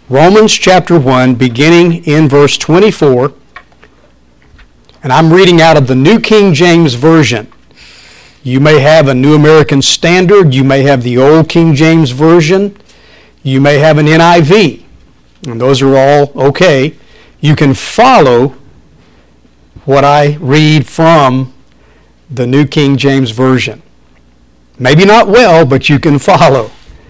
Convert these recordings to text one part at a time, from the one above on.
Romans chapter 1, beginning in verse 24. And I'm reading out of the New King James Version. You may have a New American Standard. You may have the Old King James Version. You may have an NIV. And those are all okay. You can follow what I read from the New King James Version. Maybe not well, but you can follow.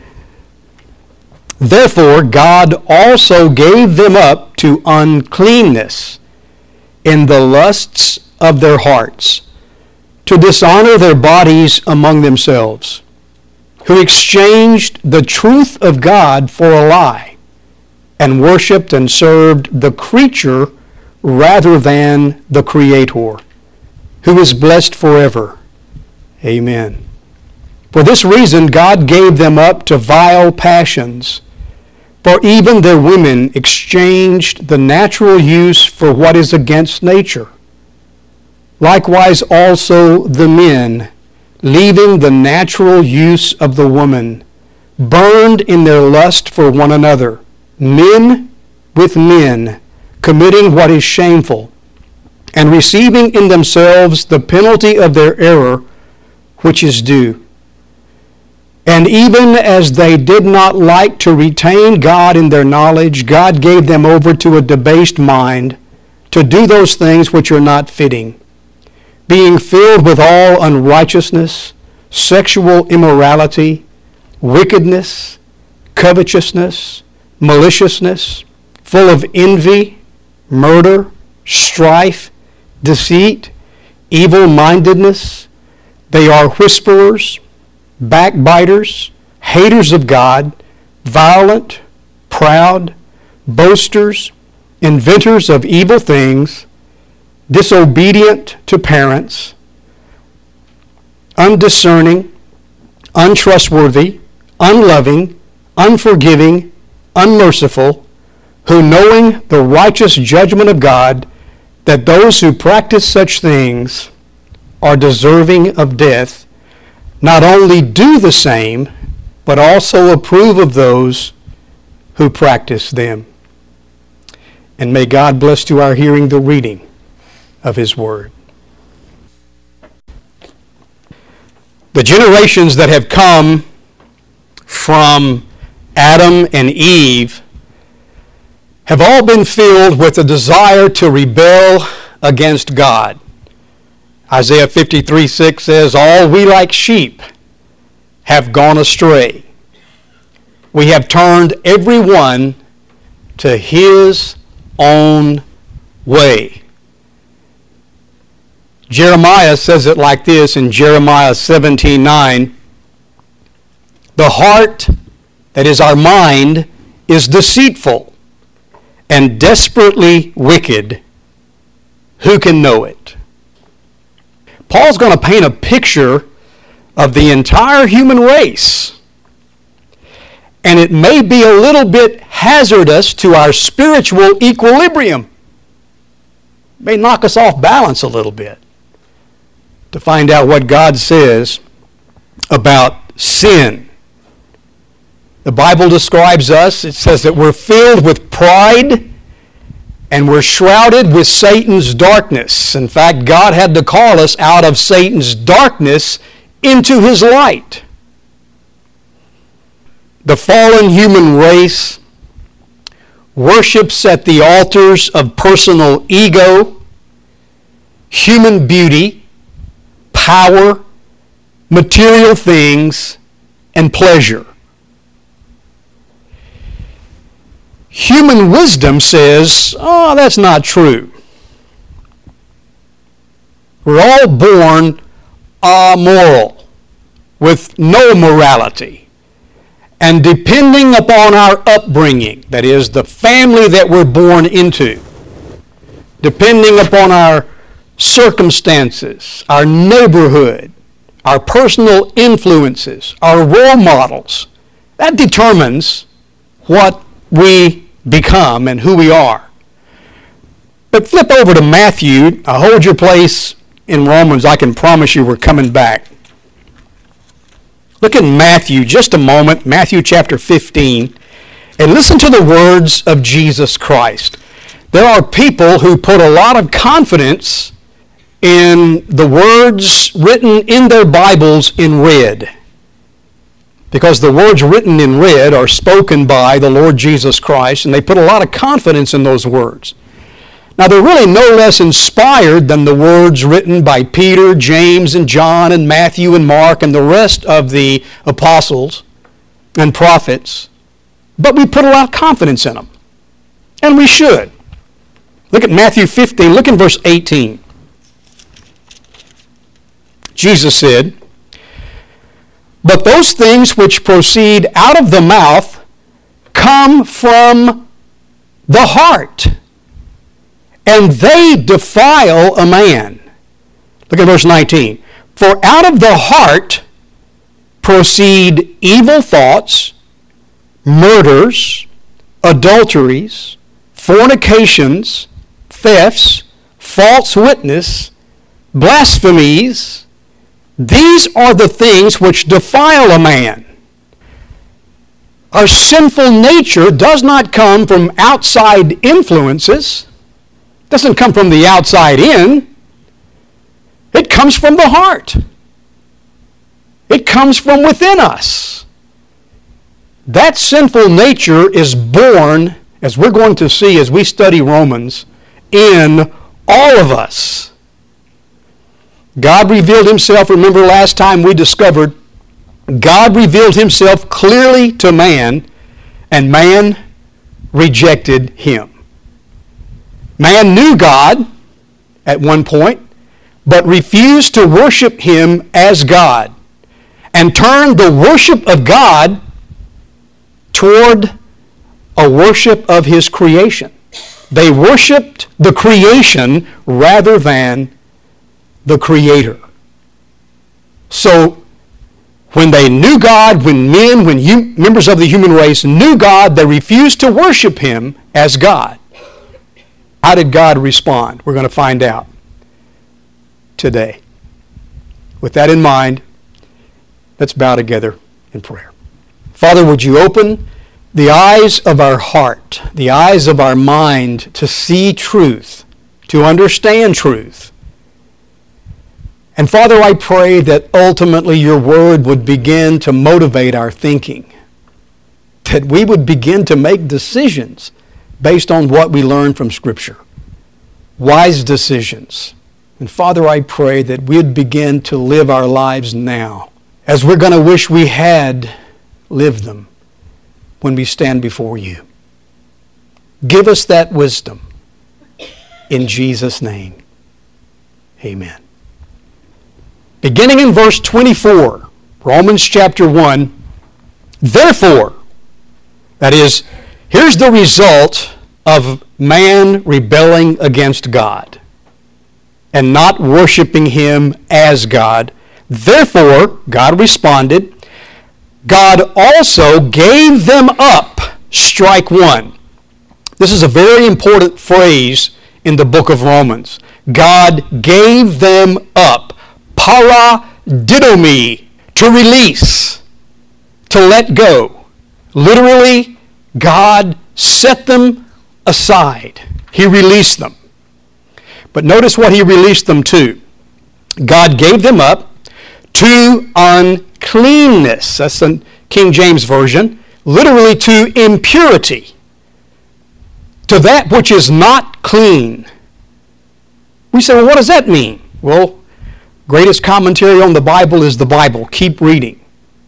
Therefore, God also gave them up to uncleanness in the lusts of their hearts, to dishonor their bodies among themselves, who exchanged the truth of God for a lie, and worshipped and served the creature rather than the Creator, who is blessed forever. Amen. For this reason, God gave them up to vile passions, for even their women exchanged the natural use for what is against nature. Likewise also the men, leaving the natural use of the woman, burned in their lust for one another, men with men, committing what is shameful, and receiving in themselves the penalty of their error, which is due. And even as they did not like to retain God in their knowledge, God gave them over to a debased mind to do those things which are not fitting, being filled with all unrighteousness, sexual immorality, wickedness, covetousness, maliciousness, full of envy, murder, strife, deceit, evil-mindedness. They are whisperers, backbiters, haters of God, violent, proud, boasters, inventors of evil things, disobedient to parents, undiscerning, untrustworthy, unloving, unforgiving, unmerciful, who knowing the righteous judgment of God, that those who practice such things are deserving of death, not only do the same, but also approve of those who practice them. And may God bless to our hearing the reading of His Word. The generations that have come from Adam and Eve have all been filled with a desire to rebel against God. Isaiah 53:6 says, all we like sheep have gone astray. We have turned every one to his own way. Jeremiah says it like this in Jeremiah 17:9. The heart, that is our mind, is deceitful and desperately wicked. Who can know it? Paul's going to paint a picture of the entire human race. And it may be a little bit hazardous to our spiritual equilibrium. It may knock us off balance a little bit to find out what God says about sin. The Bible describes us, it says that we're filled with pride and we're shrouded with Satan's darkness. In fact, God had to call us out of Satan's darkness into his light. The fallen human race worships at the altars of personal ego, human beauty, power, material things, and pleasure. Human wisdom says, oh, that's not true. We're all born amoral, with no morality. And depending upon our upbringing, that is, the family that we're born into, depending upon our circumstances, our neighborhood, our personal influences, our role models, that determines what we become and who we are. But flip over to Matthew. Hold your place in Romans. I can promise you we're coming back. Look at Matthew just a moment, Matthew chapter 15. And listen to the words of Jesus Christ. There are people who put a lot of confidence in the words written in their Bibles in red, because the words written in red are spoken by the Lord Jesus Christ, and they put a lot of confidence in those words. Now, they're really no less inspired than the words written by Peter, James, and John, and Matthew, and Mark, and the rest of the apostles and prophets. But we put a lot of confidence in them. And we should. Look at Matthew 15. Look in verse 18. Jesus said, "But those things which proceed out of the mouth come from the heart, and they defile a man." Look at verse 19. "For out of the heart proceed evil thoughts, murders, adulteries, fornications, thefts, false witness, blasphemies. These are the things which defile a man." Our sinful nature does not come from outside influences. It doesn't come from the outside in. It comes from the heart. It comes from within us. That sinful nature is born, as we're going to see as we study Romans, in all of us. God revealed himself, remember last time we discovered, God revealed himself clearly to man, and man rejected him. Man knew God at one point, but refused to worship him as God, and turned the worship of God toward a worship of his creation. They worshiped the creation rather than the Creator. So, when they knew God, when members of the human race knew God, they refused to worship him as God. How did God respond? We're going to find out today. With that in mind, let's bow together in prayer. Father, would you open the eyes of our heart, the eyes of our mind to see truth, to understand truth. And Father, I pray that ultimately your word would begin to motivate our thinking, that we would begin to make decisions based on what we learn from Scripture. Wise decisions. And Father, I pray that we'd begin to live our lives now as we're going to wish we had lived them when we stand before you. Give us that wisdom. In Jesus' name, amen. Beginning in verse 24, Romans chapter 1, therefore, that is, here's the result of man rebelling against God and not worshiping him as God. Therefore, God responded, God also gave them up, strike one. This is a very important phrase in the book of Romans. God gave them up, paradidomi, to release, to let go. Literally, God set them aside. He released them. But notice what he released them to. God gave them up to uncleanness. That's the King James Version. Literally to impurity. To that which is not clean. We say, well, what does that mean? Well, greatest commentary on the Bible is the Bible. Keep reading.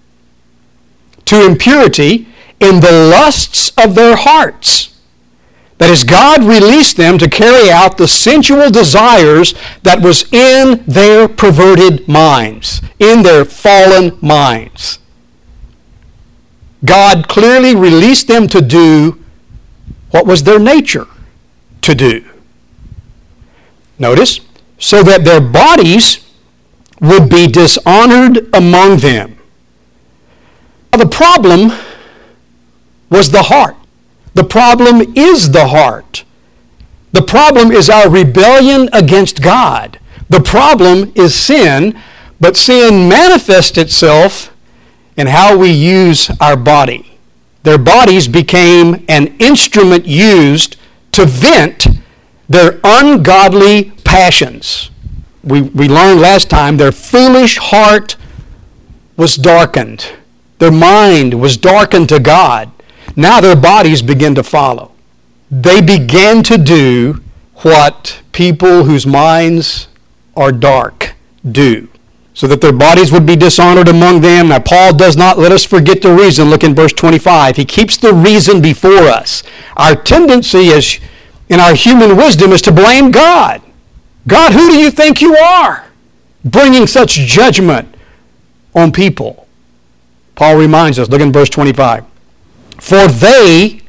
To impurity in the lusts of their hearts. That is, God released them to carry out the sensual desires that was in their perverted minds, in their fallen minds. God clearly released them to do what was their nature to do. Notice, so that their bodies would be dishonored among them. Now, the problem was the heart. The problem is the heart. The problem is our rebellion against God. The problem is sin, but sin manifests itself in how we use our body. Their bodies became an instrument used to vent their ungodly passions. We learned last time their foolish heart was darkened. Their mind was darkened to God. Now their bodies begin to follow. They began to do what people whose minds are dark do, so that their bodies would be dishonored among them. Now, Paul does not let us forget the reason. Look in verse 25. He keeps the reason before us. Our tendency is, in our human wisdom, is to blame God. God, who do you think you are, bringing such judgment on people? Paul reminds us, look in verse 25. For they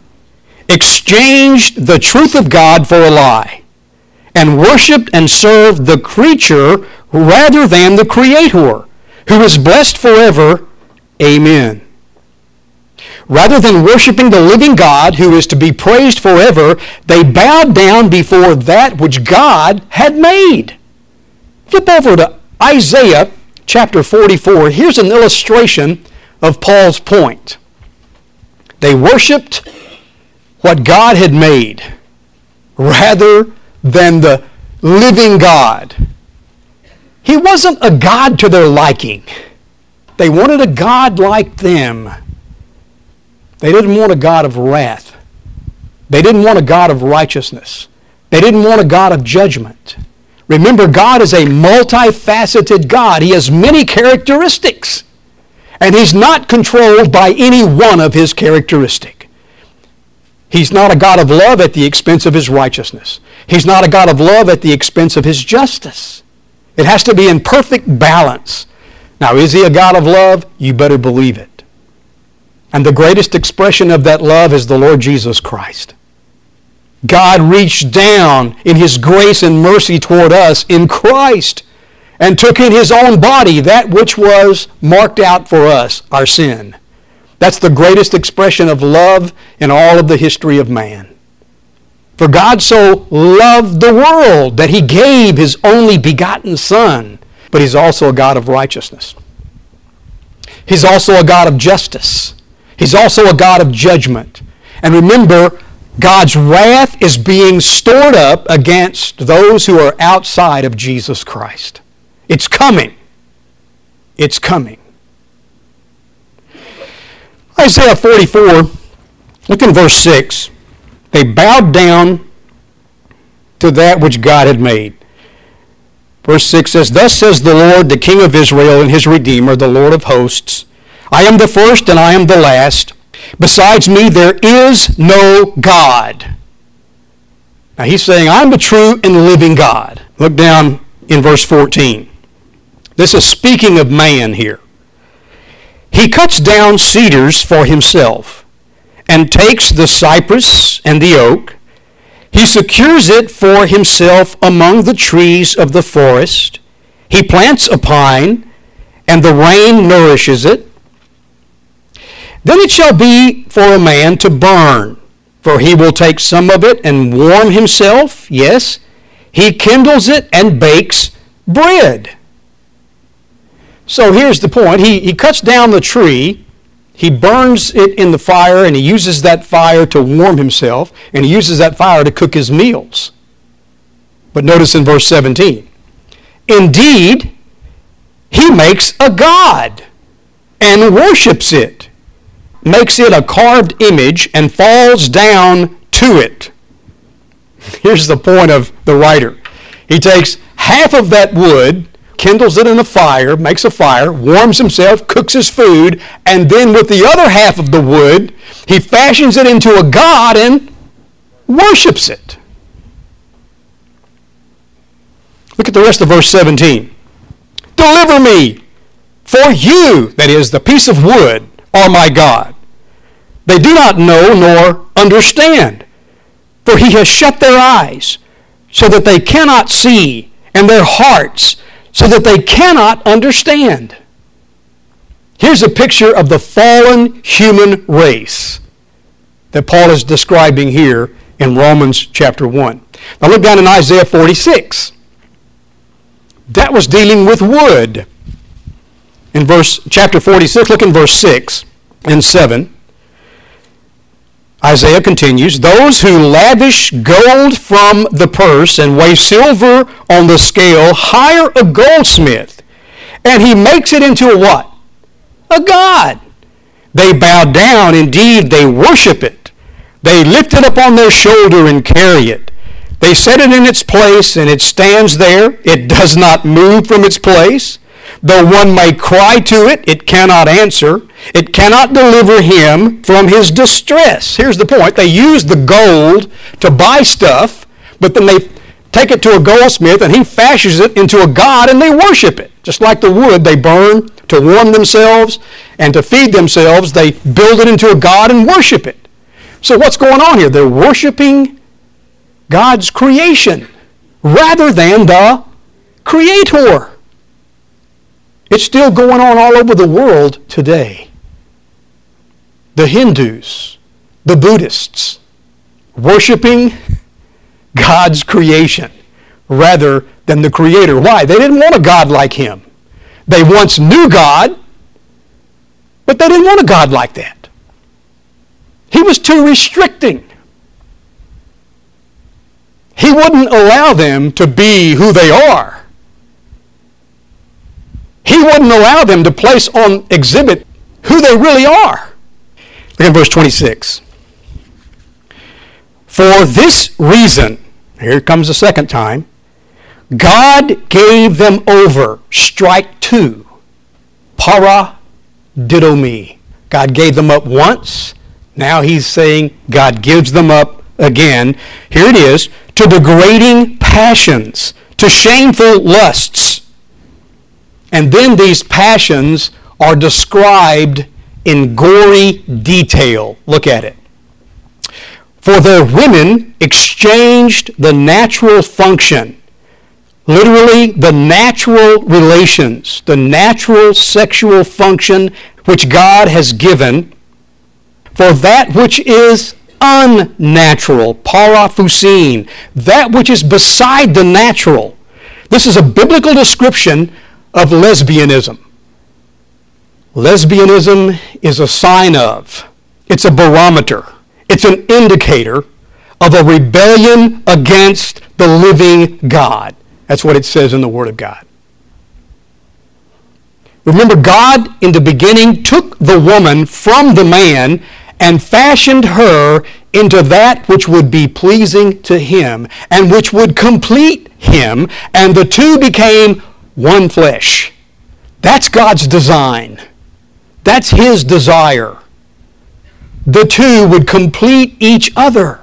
exchanged the truth of God for a lie, and worshipped and served the creature rather than the Creator, who is blessed forever. Amen. Rather than worshiping the living God, who is to be praised forever, they bowed down before that which God had made. Flip over to Isaiah chapter 44. Here's an illustration of Paul's point. They worshipped what God had made rather than the living God. He wasn't a God to their liking. They wanted a God like them. They didn't want a God of wrath. They didn't want a God of righteousness. They didn't want a God of judgment. Remember, God is a multifaceted God. He has many characteristics. And He's not controlled by any one of His characteristics. He's not a God of love at the expense of His righteousness. He's not a God of love at the expense of His justice. It has to be in perfect balance. Now, is He a God of love? You better believe it. And the greatest expression of that love is the Lord Jesus Christ. God reached down in His grace and mercy toward us in Christ and took in His own body that which was marked out for us, our sin. That's the greatest expression of love in all of the history of man. For God so loved the world that He gave His only begotten Son. But He's also a God of righteousness. He's also a God of justice. He's also a God of judgment. And remember, God's wrath is being stored up against those who are outside of Jesus Christ. It's coming. It's coming. Isaiah 44, look in verse 6. They bowed down to that which God had made. Verse 6 says, Thus says the Lord, the King of Israel and His Redeemer, the Lord of hosts, I am the first and I am the last. Besides me there is no God. Now He's saying, I'm the true and living God. Look down in verse 14. This is speaking of man here. He cuts down cedars for Himself and takes the cypress and the oak. He secures it for Himself among the trees of the forest. He plants a pine, and the rain nourishes it. Then it shall be for a man to burn, for he will take some of it and warm himself. Yes, he kindles it and bakes bread. So here's the point. He cuts down the tree, he burns it in the fire, and he uses that fire to warm himself, and he uses that fire to cook his meals. But notice in verse 17, indeed, he makes a god and worships it, makes it a carved image, and falls down to it. Here's the point of the writer. He takes half of that wood, kindles it in a fire, makes a fire, warms himself, cooks his food, and then with the other half of the wood, he fashions it into a god and worships it. Look at the rest of verse 17. Deliver me, for you, that is, the piece of wood, are my God. They do not know nor understand, for He has shut their eyes, so that they cannot see, and their hearts, so that they cannot understand. Here's a picture of the fallen human race that Paul is describing here in Romans chapter 1. Now look down in Isaiah 46. That was dealing with wood. In chapter 46, look in verse 6 and 7. Isaiah continues, those who lavish gold from the purse and weigh silver on the scale hire a goldsmith, and he makes it into a what? A god. They bow down, indeed they worship it. They lift it up on their shoulder and carry it. They set it in its place, and it stands there. It does not move from its place. Though one may cry to it, it cannot answer. It cannot deliver him from his distress. Here's the point. They use the gold to buy stuff, but then they take it to a goldsmith, and he fashions it into a god, and they worship it. Just like the wood they burn to warm themselves and to feed themselves, they build it into a god and worship it. So what's going on here? They're worshiping God's creation rather than the Creator. It's still going on all over the world today. The Hindus, the Buddhists, worshiping God's creation rather than the Creator. Why? They didn't want a God like Him. They once knew God, but they didn't want a God like that. He was too restricting. He wouldn't allow them to be who they are. He wouldn't allow them to place on exhibit who they really are. Look at verse 26. For this reason, here it comes the second time, God gave them over, strike two, paradidomi. God gave them up once. Now he's saying God gives them up again. Here it is, to degrading passions, to shameful lusts. And then these passions are described in gory detail. Look at it. For their women exchanged the natural function, literally the natural relations, the natural sexual function which God has given, for that which is unnatural, paraphusin, that which is beside the natural. This is a biblical description of lesbianism. Lesbianism is a sign of, it's a barometer, it's an indicator of a rebellion against the living God. That's what it says in the Word of God. Remember, God in the beginning took the woman from the man and fashioned her into that which would be pleasing to Him and which would complete Him, and the two became one flesh. That's God's design. That's His desire. The two would complete each other.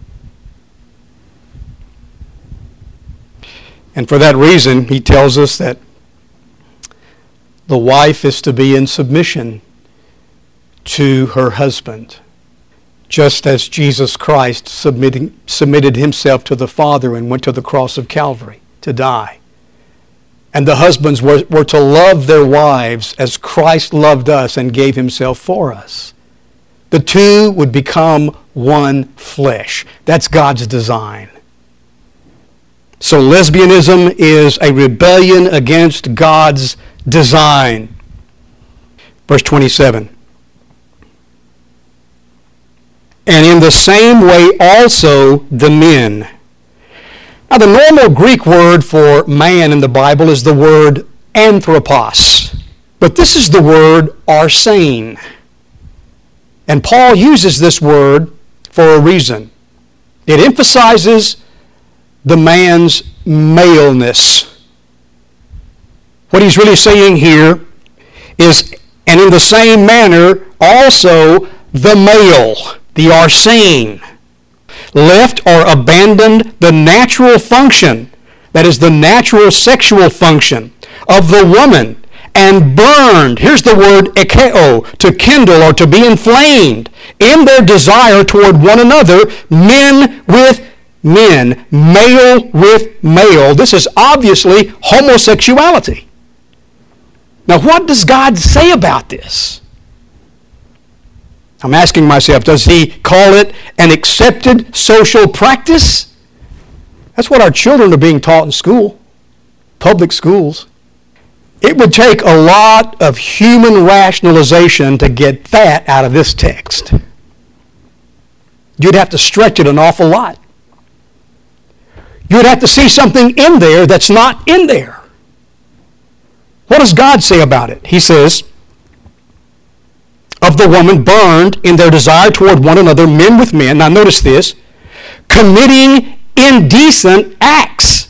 And for that reason, He tells us that the wife is to be in submission to her husband, just as Jesus Christ submitted Himself to the Father and went to the cross of Calvary to die. And the husbands were to love their wives as Christ loved us and gave Himself for us. The two would become one flesh. That's God's design. So lesbianism is a rebellion against God's design. Verse 27. And in the same way also the men. Now the normal Greek word for man in the Bible is the word anthropos. But this is the word arsein. And Paul uses this word for a reason. It emphasizes the man's maleness. What he's really saying here is, and in the same manner also the male, the arsein, left or abandoned the natural function, that is the natural sexual function of the woman, and burned, here's the word ekeo, to kindle or to be inflamed in their desire toward one another, men with men, male with male. This is obviously homosexuality. Now what does God say about this? I'm asking myself, does He call it an accepted social practice? That's what our children are being taught in school, public schools. It would take a lot of human rationalization to get that out of this text. you'd have to stretch it an awful lot. You'd have to see something in there that's not in there. What does God say about it? He says, of the woman burned in their desire toward one another, men with men. Now notice this, committing indecent acts,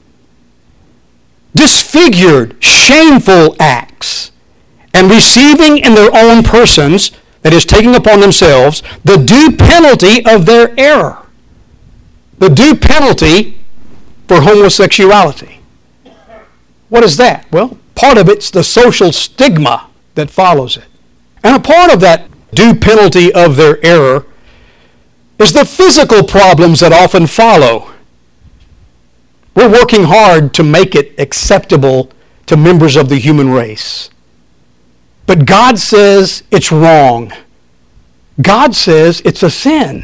disfigured, shameful acts, and receiving in their own persons, that is, taking upon themselves, the due penalty of their error. The due penalty for homosexuality. What is that? Well, part of it's the social stigma that follows it. And a part of that due penalty of their error is the physical problems that often follow. We're working hard to make it acceptable to members of the human race. But God says it's wrong. God says it's a sin.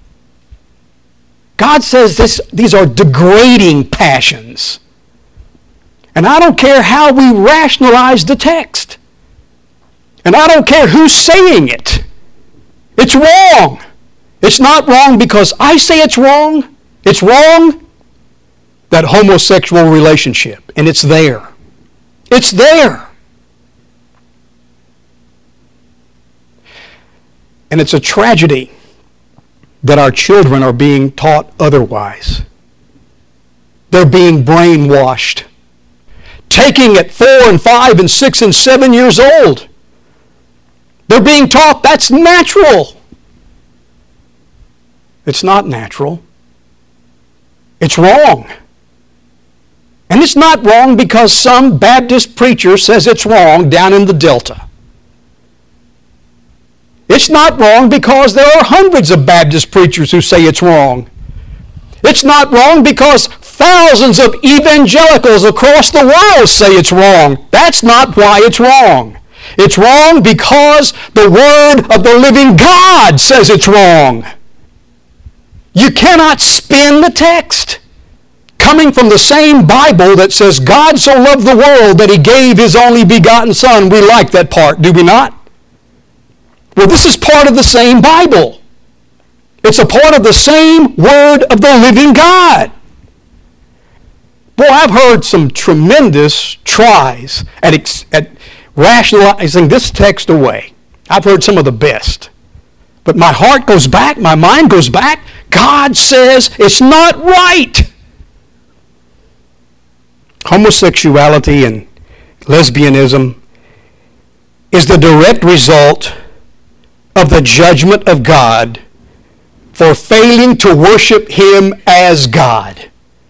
God says these are degrading passions. And I don't care how we rationalize the text. And I don't care who's saying it. It's wrong. It's not wrong because I say it's wrong. It's wrong, that homosexual relationship. And it's there. It's there. And it's a tragedy that our children are being taught otherwise. They're being brainwashed. Taking at 4 and 5 and 6 and 7 years old. They're being taught that's natural. It's not natural. It's wrong. And it's not wrong because some Baptist preacher says it's wrong down in the Delta. It's not wrong because there are hundreds of Baptist preachers who say it's wrong. It's not wrong because thousands of evangelicals across the world say it's wrong. That's not why it's wrong. It's wrong because the Word of the living God says it's wrong. You cannot spin the text. Coming from the same Bible that says God so loved the world that He gave His only begotten Son. We like that part, do we not? Well, this is part of the same Bible. It's a part of the same Word of the living God. Boy, I've heard some tremendous tries at rationalizing this text away. I've heard some of the best. But my heart goes back, my mind goes back. God says it's not right. Homosexuality and lesbianism is the direct result of the judgment of God for failing to worship Him as God.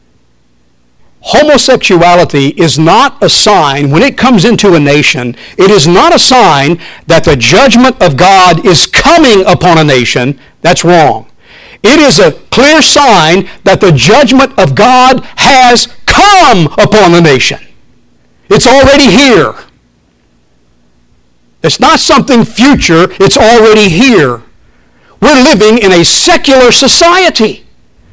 Homosexuality is not a sign, when it comes into a nation, it is not a sign that the judgment of God is coming upon a nation. That's wrong. It is a clear sign that the judgment of God has come upon the nation. It's already here. It's not something future, it's already here. We're living in a secular society.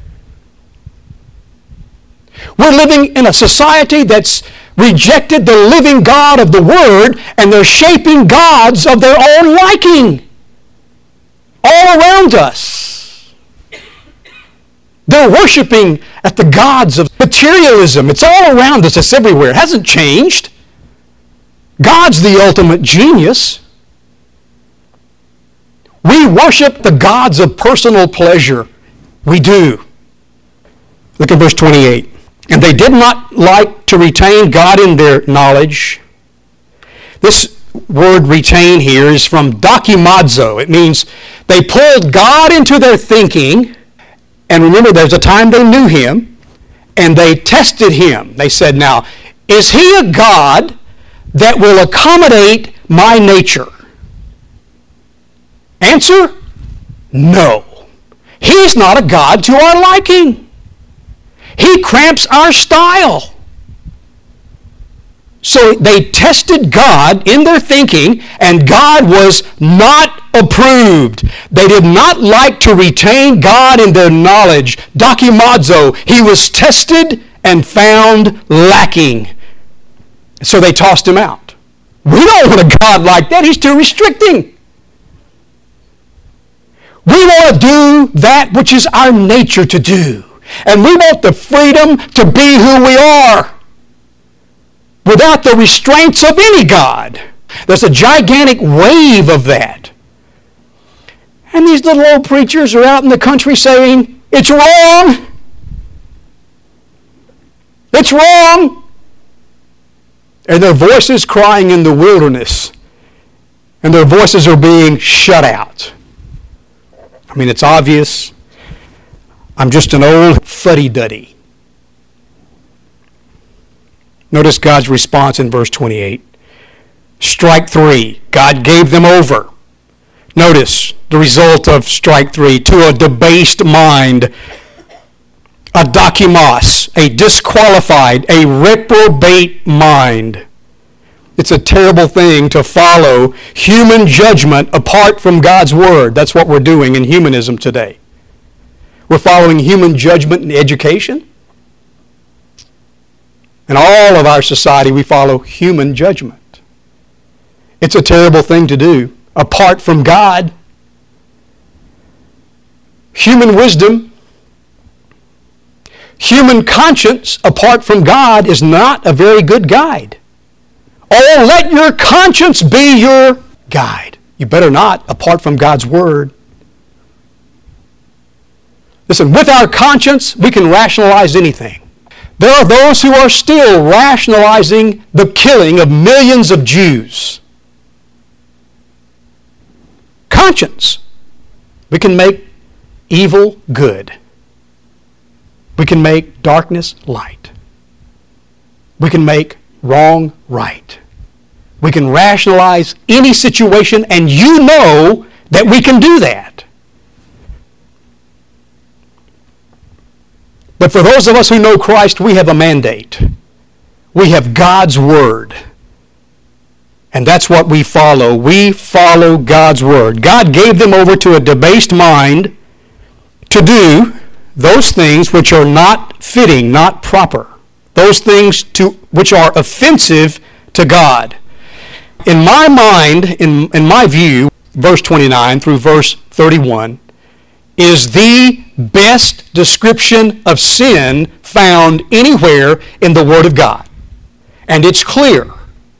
We're living in a society that's rejected the living God of the Word, and they're shaping gods of their own liking all around us. They're worshiping at the gods of materialism. It's all around us. It's everywhere. It hasn't changed. God's the ultimate genius. We worship the gods of personal pleasure. We do. Look at verse 28. And they did not like to retain God in their knowledge. This word retain here is from dokimazo. It means they pulled God into their thinking. And remember, there's a time they knew Him. And they tested Him. They said, now, is He a God that will accommodate my nature? Answer, no. He's not a God to our liking. He cramps our style. So they tested God in their thinking, and God was not approved. They did not like to retain God in their knowledge. Dokimazo, He was tested and found lacking. So they tossed Him out. We don't want a God like that. He's too restricting. We want to do that which is our nature to do. And we want the freedom to be who we are without the restraints of any God. There's a gigantic wave of that. And these little old preachers are out in the country saying, it's wrong. It's wrong. And their voices crying in the wilderness. And their voices are being shut out. I mean, it's obvious. I'm just an old fuddy-duddy. Notice God's response in verse 28. Strike 3. God gave them over. Notice the result of strike 3. To a debased mind, a dokimos, a disqualified, a reprobate mind. It's a terrible thing to follow human judgment apart from God's Word. That's what we're doing in humanism today. We're following human judgment in education. In all of our society, we follow human judgment. It's a terrible thing to do apart from God. Human wisdom, human conscience apart from God is not a very good guide. Oh, let your conscience be your guide. You better not apart from God's Word. Listen, with our conscience, we can rationalize anything. There are those who are still rationalizing the killing of millions of Jews. Conscience. We can make evil good. We can make darkness light. We can make wrong right. We can rationalize any situation, and you know that we can do that. But for those of us who know Christ, we have a mandate. We have God's Word. And that's what we follow. We follow God's Word. God gave them over to a debased mind to do those things which are not fitting, not proper. Those things which are offensive to God. In my mind, in my view, verse 29 through verse 31 is the best description of sin found anywhere in the Word of God. And it's clear.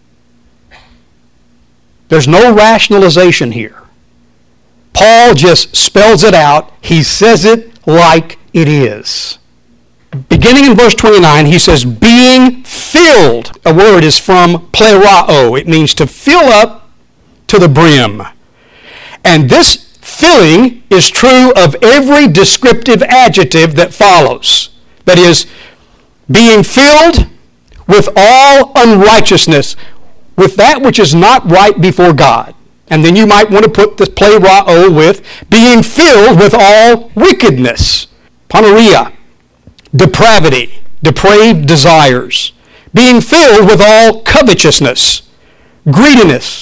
There's no rationalization here. Paul just spells it out. He says it like it is. Beginning in verse 29, he says, being filled. A word is from plerao. It means to fill up to the brim. And this filling is true of every descriptive adjective that follows. That is, being filled with all unrighteousness, with that which is not right before God. And then you might want to put this plerao with being filled with all wickedness. Poneria, depravity, depraved desires. Being filled with all covetousness, greediness,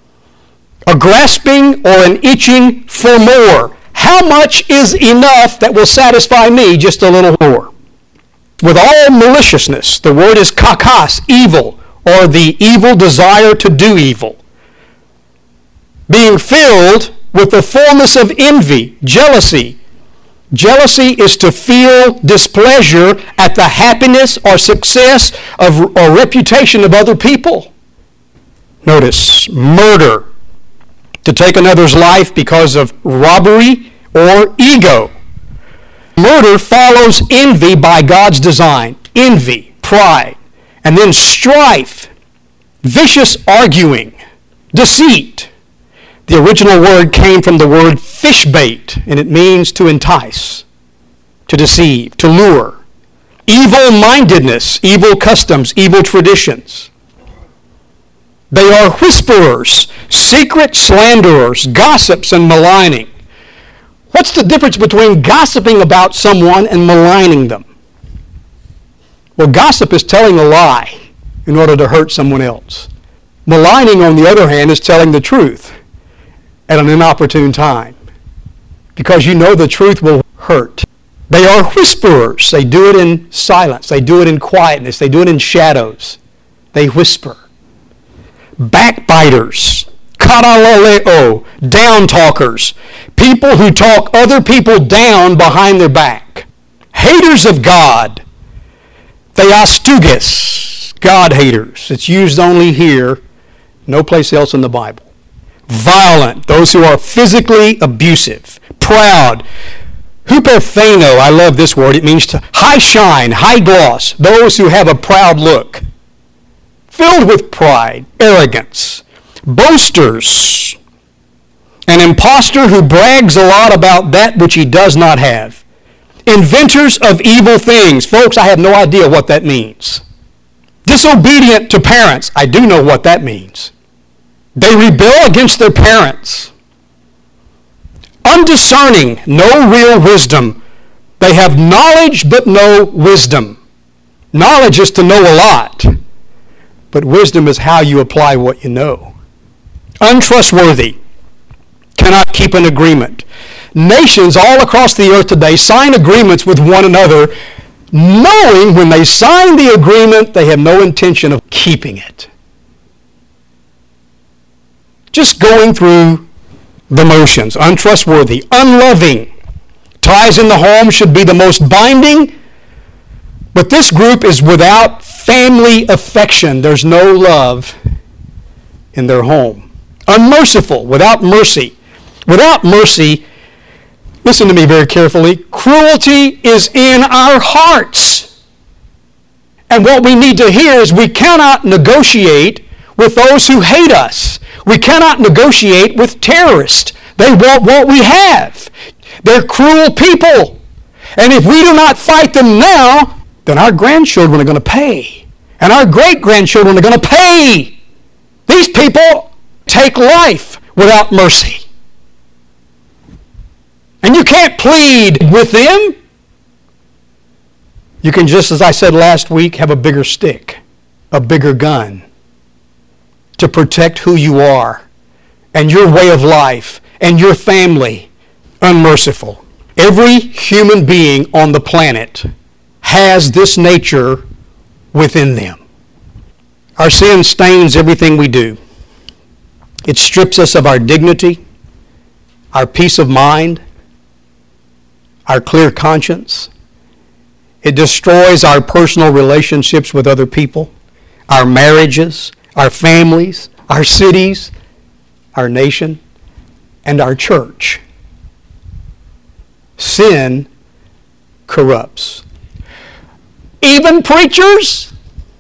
a grasping or an itching for more. How much is enough that will satisfy me just a little more? With all maliciousness, the word is kakas, evil, or the evil desire to do evil. Being filled with the fullness of envy, jealousy. Jealousy is to feel displeasure at the happiness or success or reputation of other people. Notice, murder. To take another's life because of robbery or ego. Murder follows envy by God's design. Envy, pride. And then strife, vicious arguing, deceit. The original word came from the word fishbait, and it means to entice, to deceive, to lure. Evil-mindedness, evil customs, evil traditions. They are whisperers, secret slanderers, gossips, and maligning. What's the difference between gossiping about someone and maligning them? Well, gossip is telling a lie in order to hurt someone else. Maligning, on the other hand, is telling the truth at an inopportune time, because you know the truth will hurt. They are whisperers. They do it in silence. They do it in quietness. They do it in shadows. They whisper. Backbiters, Karalaleo, down talkers. People who talk other people down behind their back. Haters of God. Theastuges, God haters. It's used only here, no place else in the Bible. Violent, those who are physically abusive. Proud. Huperphano, I love this word. It means to high shine, high gloss. Those who have a proud look. Filled with pride, arrogance. Boasters. An imposter who brags a lot about that which he does not have. Inventors of evil things. Folks, I have no idea what that means. Disobedient to parents. I do know what that means. They rebel against their parents. Undiscerning, no real wisdom. They have knowledge but no wisdom. Knowledge is to know a lot, but wisdom is how you apply what you know. Untrustworthy. Cannot keep an agreement. Nations all across the earth today sign agreements with one another, knowing when they sign the agreement, they have no intention of keeping it. Just going through the motions. Untrustworthy. Unloving. Ties in the home should be the most binding, but this group is without family affection. There's no love in their home. Unmerciful. Without mercy. Without mercy, listen to me very carefully, cruelty is in our hearts. And what we need to hear is we cannot negotiate with those who hate us. We cannot negotiate with terrorists. They want what we have. They're cruel people. And if we do not fight them now, then our grandchildren are going to pay. And our great-grandchildren are going to pay. These people take life without mercy. And you can't plead with them. You can, just as I said last week, have a bigger stick, a bigger gun to protect who you are and your way of life and your family. Unmerciful. Every human being on the planet has this nature within them. Our sin stains everything we do. It strips us of our dignity, our peace of mind, our clear conscience. It destroys our personal relationships with other people, our marriages, our families, our cities, our nation, and our church. Sin corrupts. Even preachers?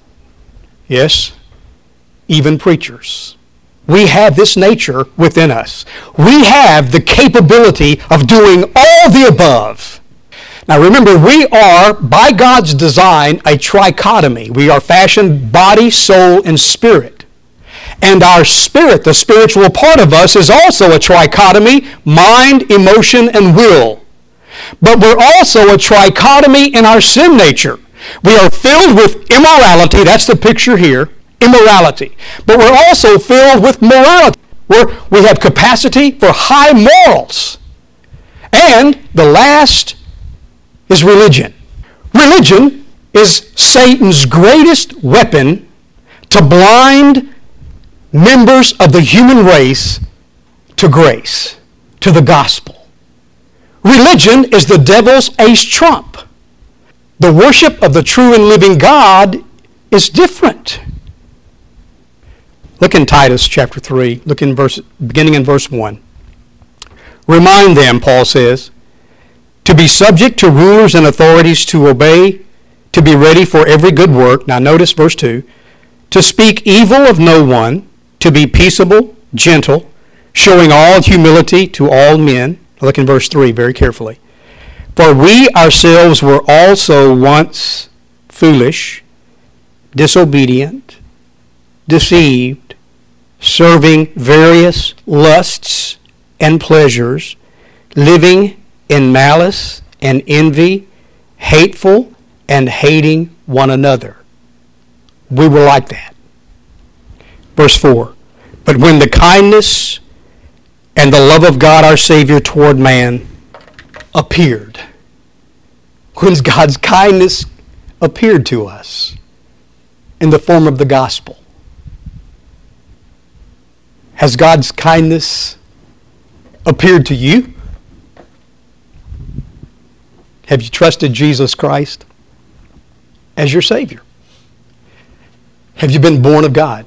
Yes, even preachers. We have this nature within us. We have the capability of doing all the above. Now remember, we are, by God's design, a trichotomy. We are fashioned body, soul, and spirit. And our spirit, the spiritual part of us, is also a trichotomy, mind, emotion, and will. But we're also a trichotomy in our sin nature. We are filled with immorality, that's the picture here, immorality. But we're also filled with morality. We have capacity for high morals. And the last is religion. Religion is Satan's greatest weapon to blind members of the human race to grace, to the gospel. Religion is the devil's ace trump. The worship of the true and living God is different. Look in Titus chapter 3, beginning in verse 1. Remind them, Paul says, to be subject to rulers and authorities, to obey, to be ready for every good work. Now notice verse 2. To speak evil of no one, to be peaceable, gentle, showing all humility to all men. Look in verse 3 very carefully. For we ourselves were also once foolish, disobedient, deceived, serving various lusts and pleasures, living in malice and envy, hateful and hating one another. We were like that. Verse 4. But when the kindness and the love of God our Savior toward man appeared, when God's kindness appeared to us in the form of the gospel, Has God's kindness appeared to you? Have you trusted Jesus Christ as your Savior? Have you been born of God?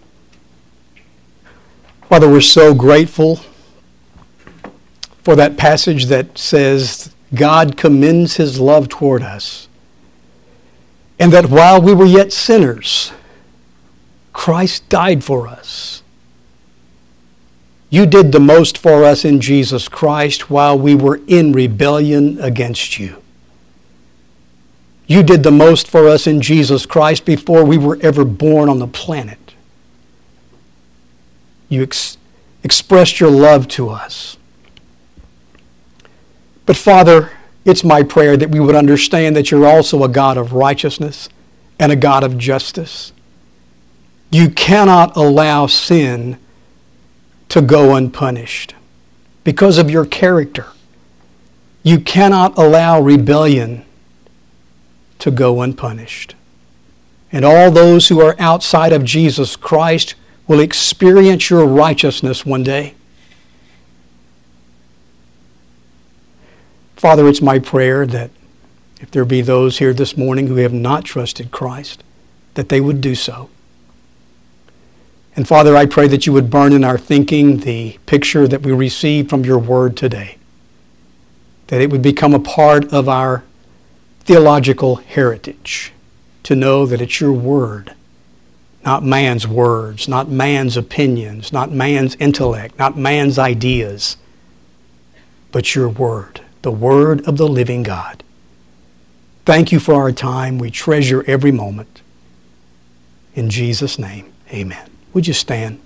Father, we're so grateful for that passage that says God commends His love toward us, and that while we were yet sinners, Christ died for us. You did the most for us in Jesus Christ while we were in rebellion against you. You did the most for us in Jesus Christ before we were ever born on the planet. You expressed your love to us. But Father, it's my prayer that we would understand that you're also a God of righteousness and a God of justice. You cannot allow sin to go unpunished because of your character. You cannot allow rebellion to go unpunished. And all those who are outside of Jesus Christ will experience your righteousness one day. Father, it's my prayer that if there be those here this morning who have not trusted Christ, that they would do so. And Father, I pray that you would burn in our thinking the picture that we received from your word today, that it would become a part of our theological heritage, to know that it's your word, not man's words, not man's opinions, not man's intellect, not man's ideas, but your word, the word of the living God. Thank you for our time. We treasure every moment. In Jesus' name, amen. Would you stand?